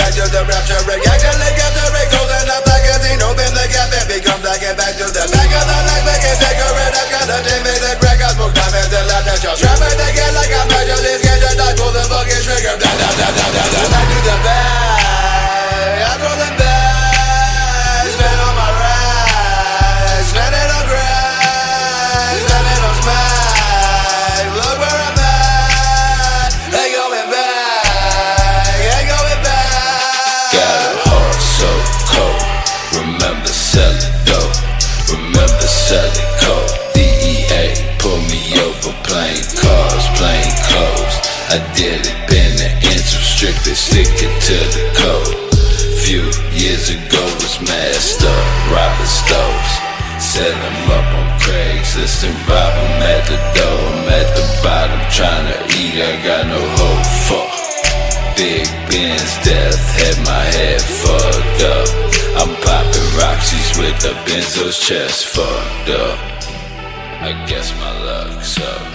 back to the rapture. Actually capturing gold in the magazine. Open the gap and become black and back to the back of the leg. Make it cigarette. I've got a day, make the crack. I smoke diamonds and let that shot. Strap it again like I'm actually scared to die. Pull the fucking trigger. Blah, blah, blah, blah, blah, blah. Back to the bag. I throw them back. Spin on my racks. Spin it on grass. Spin it on smack. Look where I'm at. Ain't going back. Ain't going back. Got a heart so cold. Remember selling dope. Remember selling coke. DEA pull me over. Plain cars, plain clothes. I did it, been an inch of strictly sticking to the code. Few years ago was masked up, robbing stores. Set them up on Craigslist and rob them at the door. I'm at the bottom trying to eat, I got no hope for. Big Ben's death had my head fucked up. I'm popping Roxy's with the Benzo's chest fucked up. I guess my luck's up.